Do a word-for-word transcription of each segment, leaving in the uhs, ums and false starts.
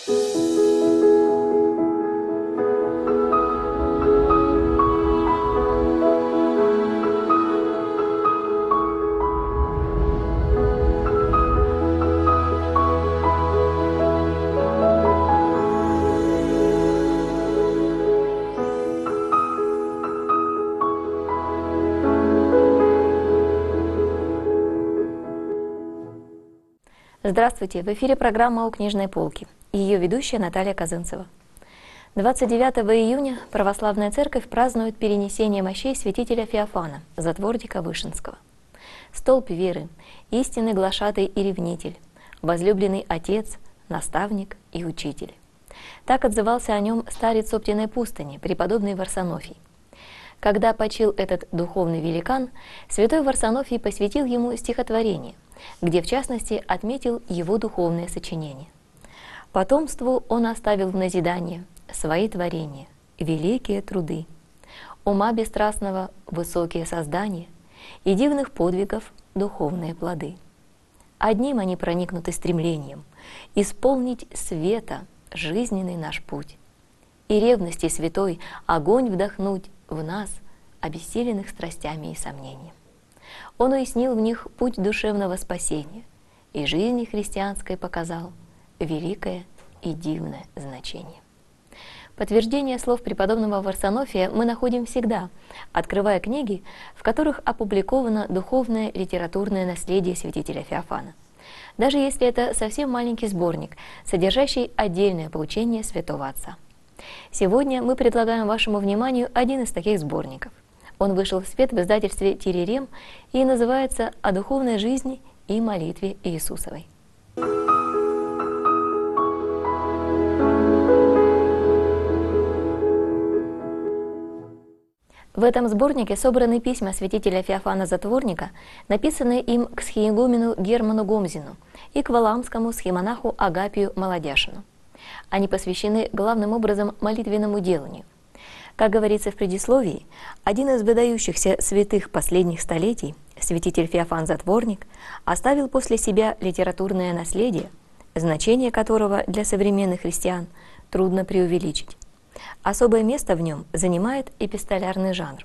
Здравствуйте! В эфире программа «У книжной полки» и ее ведущая Наталья Казынцева. двадцать девятого июня Православная Церковь празднует перенесение мощей святителя Феофана, затворника Вышинского. Столб веры, истинный глашатай и ревнитель, возлюбленный отец, наставник и учитель. Так отзывался о нем старец Оптиной пустыни, преподобный Варсонофий. Когда почил этот духовный великан, святой Варсонофий посвятил ему стихотворение, где в частности отметил его духовное сочинение. Потомству он оставил в назидание свои творения, великие труды, ума бесстрастного высокие создания и дивных подвигов духовные плоды. Одним они проникнуты стремлением исполнить света жизненный наш путь и ревности святой огонь вдохнуть в нас, обессиленных страстями и сомнением. Он уяснил в них путь душевного спасения и жизни христианской показал великое и дивное значение. Подтверждение слов преподобного Варсонофия мы находим всегда, открывая книги, в которых опубликовано духовное литературное наследие святителя Феофана, даже если это совсем маленький сборник, содержащий отдельное поучение святого отца. Сегодня мы предлагаем вашему вниманию один из таких сборников. Он вышел в свет в издательстве «Теререм» и называется «О духовной жизни и молитве Иисусовой». В этом сборнике собраны письма святителя Феофана Затворника, написанные им к схиегумену Герману Гомзину и к валаамскому схимонаху Агапию Молодяшину. Они посвящены главным образом молитвенному деланию. Как говорится в предисловии, один из выдающихся святых последних столетий, святитель Феофан Затворник, оставил после себя литературное наследие, значение которого для современных христиан трудно преувеличить. Особое место в нем занимает эпистолярный жанр.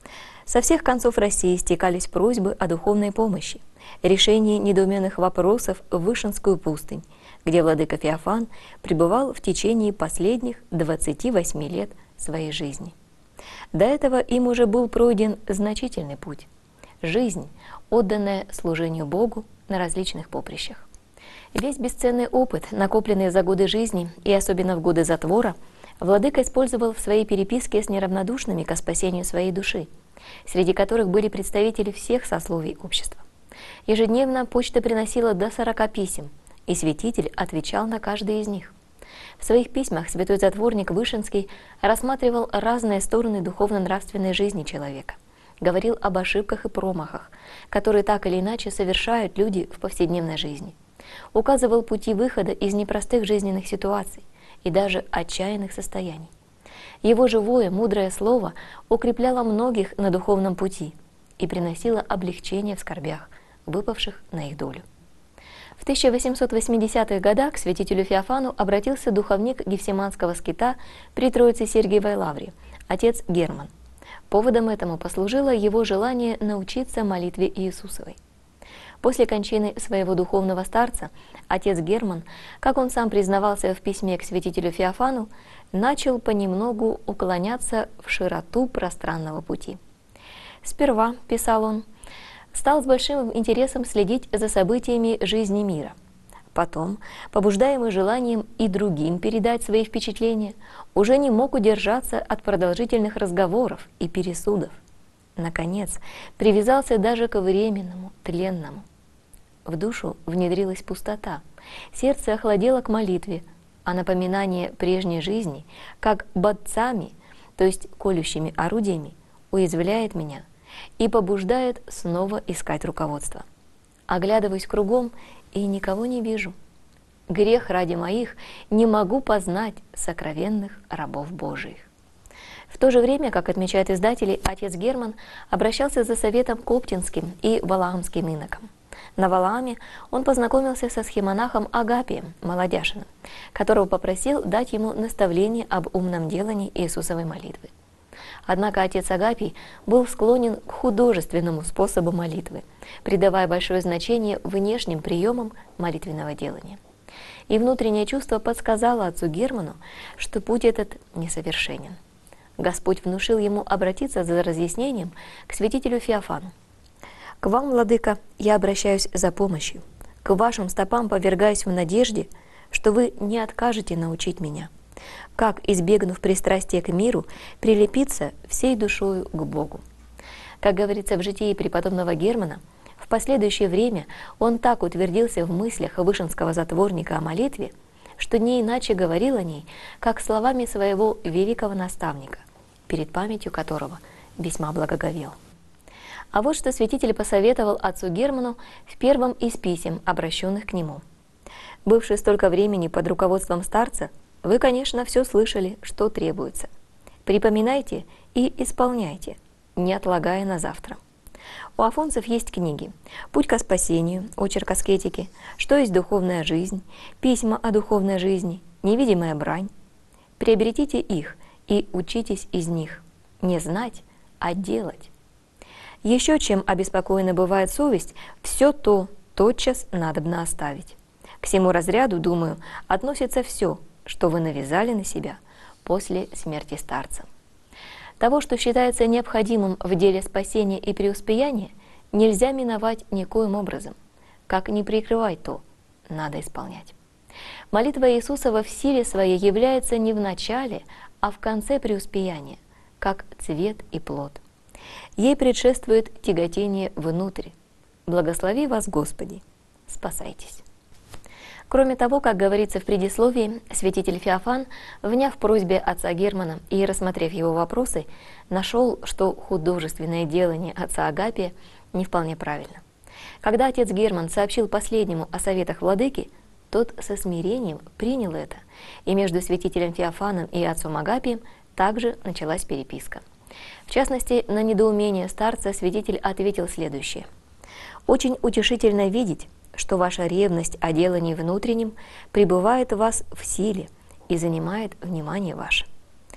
Со всех концов России стекались просьбы о духовной помощи, решении недоуменных вопросов в Вышинскую пустынь, где владыка Феофан пребывал в течение последних двадцати восьми лет своей жизни. До этого им уже был пройден значительный путь – жизнь, отданная служению Богу на различных поприщах. Весь бесценный опыт, накопленный за годы жизни и особенно в годы затвора, владыка использовал в своей переписке с неравнодушными ко спасению своей души, среди которых были представители всех сословий общества. Ежедневно почта приносила до сорока писем, и святитель отвечал на каждое из них. В своих письмах святой затворник Вышинский рассматривал разные стороны духовно-нравственной жизни человека, говорил об ошибках и промахах, которые так или иначе совершают люди в повседневной жизни, указывал пути выхода из непростых жизненных ситуаций и даже отчаянных состояний. Его живое, мудрое слово укрепляло многих на духовном пути и приносило облегчение в скорбях, выпавших на их долю. В тысяча восемьсот восьмидесятых годах к святителю Феофану обратился духовник Гефсиманского скита при Троице-Сергиевой лавре, отец Герман. Поводом этому послужило его желание научиться молитве Иисусовой. После кончины своего духовного старца отец Герман, как он сам признавался в письме к святителю Феофану, начал понемногу уклоняться в широту пространного пути. «Сперва, — писал он, — стал с большим интересом следить за событиями жизни мира. Потом, побуждаемый желанием и другим передать свои впечатления, уже не мог удержаться от продолжительных разговоров и пересудов. Наконец, привязался даже к временному, тленному. В душу внедрилась пустота, сердце охладело к молитве, а напоминание прежней жизни, как бодцами, то есть колющими орудиями, уязвляет меня и побуждает снова искать руководство. Оглядываюсь кругом и никого не вижу. Грех ради моих не могу познать сокровенных рабов Божиих». В то же время, как отмечают издатели, отец Герман обращался за советом к оптинским и валаамским инокам. На Валааме он познакомился со схимонахом Агапием Молодяшиным, которого попросил дать ему наставление об умном делании Иисусовой молитвы. Однако отец Агапий был склонен к художественному способу молитвы, придавая большое значение внешним приемам молитвенного делания. И внутреннее чувство подсказало отцу Герману, что путь этот несовершенен. Господь внушил ему обратиться за разъяснением к святителю Феофану. «К вам, владыка, я обращаюсь за помощью. К вашим стопам повергаюсь в надежде, что вы не откажете научить меня, как, избегнув пристрастия к миру, прилепиться всей душою к Богу». Как говорится в житии преподобного Германа, в последующее время он так утвердился в мыслях вышинского затворника о молитве, что не иначе говорил о ней, как словами своего великого наставника, перед памятью которого весьма благоговел. А вот что святитель посоветовал отцу Герману в первом из писем, обращенных к нему. «Бывший столько времени под руководством старца, вы, конечно, все слышали, что требуется. Припоминайте и исполняйте, не отлагая на завтра. У афонцев есть книги «Путь ко спасению», «Очерк аскетики», «Что есть духовная жизнь», «Письма о духовной жизни», «Невидимая брань». Приобретите их и учитесь из них. Не знать, а делать. Еще чем обеспокоена бывает совесть, все то тотчас надобно оставить. К всему разряду, думаю, относится все, что вы навязали на себя после смерти старца. Того, что считается необходимым в деле спасения и преуспеяния, нельзя миновать никоим образом. Как ни прикрывай то, надо исполнять. Молитва Иисусова в силе своей является не в начале, а в конце преуспеяния, как цвет и плод. Ей предшествует тяготение внутрь. Благослови вас, Господи, спасайтесь. Кроме того, как говорится в предисловии, святитель Феофан, вняв просьбе отца Германа и рассмотрев его вопросы, нашел, что художественное делание отца Агапия не вполне правильно. Когда отец Герман сообщил последнему о советах владыки, тот со смирением принял это, и между святителем Феофаном и отцом Агапием также началась переписка. В частности, на недоумение старца святитель ответил следующее. «Очень утешительно видеть, что ваша ревность о делании внутреннем пребывает в вас в силе и занимает внимание ваше.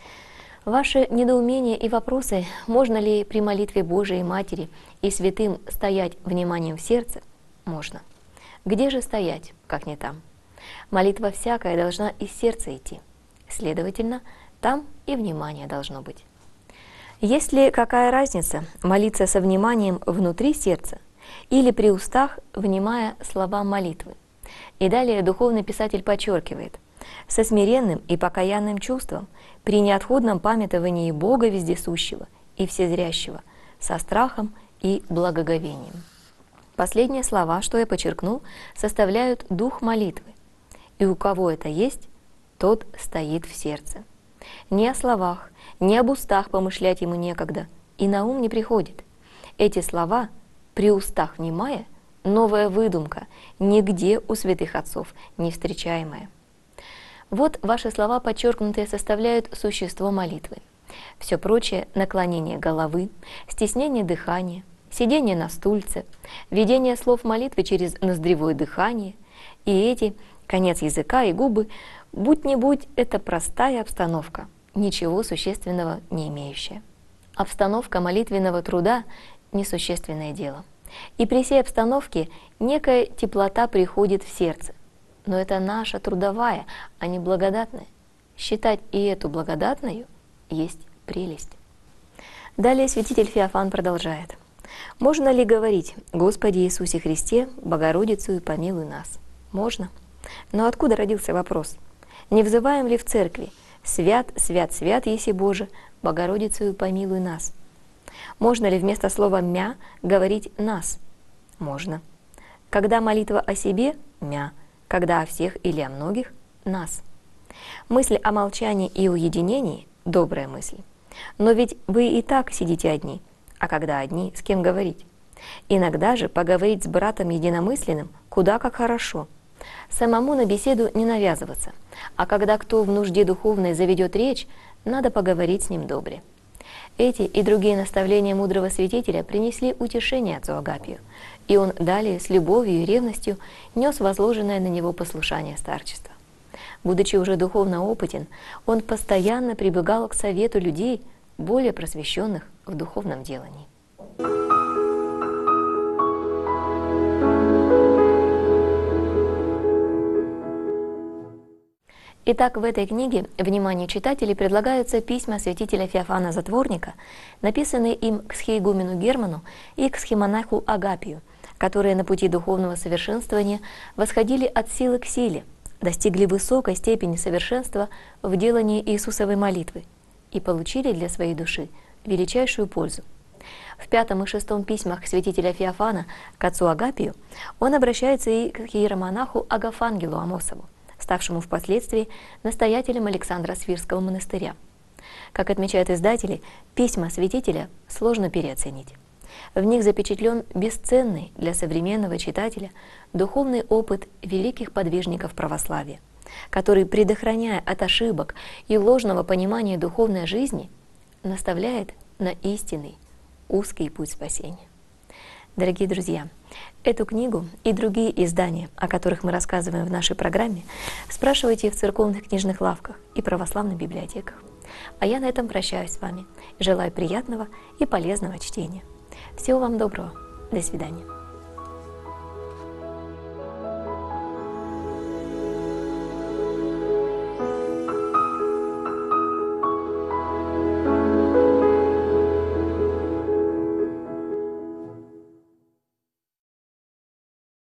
Ваши недоумения и вопросы, можно ли при молитве Божией Матери и святым стоять вниманием в сердце, можно. Где же стоять, как не там? Молитва всякая должна из сердца идти. Следовательно, там и внимание должно быть. Есть ли какая разница молиться со вниманием внутри сердца или при устах, внимая словам молитвы? И далее духовный писатель подчеркивает: со смиренным и покаянным чувством, при неотходном памятовании Бога Вездесущего и Вседрящего, со страхом и благоговением. Последние слова, что я подчеркнул, составляют дух молитвы. И у кого это есть, тот стоит в сердце. Ни о словах, ни об устах помышлять ему некогда, и на ум не приходит. Эти слова, при устах внимая, новая выдумка, нигде у святых отцов не встречаемая. Вот ваши слова, подчеркнутые, составляют существо молитвы. Все прочее — наклонение головы, стеснение дыхания, сидение на стульце, ведение слов молитвы через ноздревое дыхание, и эти, конец языка и губы, будь-не-будь, это простая обстановка, ничего существенного не имеющая. Обстановка молитвенного труда — несущественное дело. И при сей обстановке некая теплота приходит в сердце. Но это наша трудовая, а не благодатная. Считать и эту благодатную есть прелесть. Далее святитель Феофан продолжает. Можно ли говорить: «Господи Иисусе Христе, Богородицу, помилуй нас»? Можно. Но откуда родился вопрос? Не взываем ли в церкви: «Свят, свят, свят, еси Боже, Богородицу, помилуй нас»? Можно ли вместо слова «мя» говорить «нас»? Можно. Когда молитва о себе — «мя», когда о всех или о многих — «нас». Мысль о молчании и уединении — добрая мысль. Но ведь вы и так сидите одни, а когда одни, с кем говорить? Иногда же поговорить с братом единомысленным куда как хорошо. Самому на беседу не навязываться, а когда кто в нужде духовной заведет речь, надо поговорить с ним добре. Эти и другие наставления мудрого святителя принесли утешение отцу Агапию, и он далее с любовью и ревностью нес возложенное на него послушание старчества. Будучи уже духовно опытен, он постоянно прибегал к совету людей, более просвещенных в духовном делании. Итак, в этой книге вниманию читателей предлагаются письма святителя Феофана Затворника, написанные им к схиегумену Герману и к схимонаху Агапию, которые на пути духовного совершенствования восходили от силы к силе, достигли высокой степени совершенства в делании Иисусовой молитвы и получили для своей души величайшую пользу. В пятом и шестом письмах святителя Феофана к отцу Агапию он обращается и к иеромонаху Агафангелу Амосову, ставшему впоследствии настоятелем Александра Свирского монастыря. Как отмечают издатели, письма святителя сложно переоценить. В них запечатлен бесценный для современного читателя духовный опыт великих подвижников православия, который, предохраняя от ошибок и ложного понимания духовной жизни, наставляет на истинный, узкий путь спасения. Дорогие друзья, эту книгу и другие издания, о которых мы рассказываем в нашей программе, спрашивайте в церковных книжных лавках и православных библиотеках. А я на этом прощаюсь с вами. Желаю приятного и полезного чтения. Всего вам доброго. До свидания.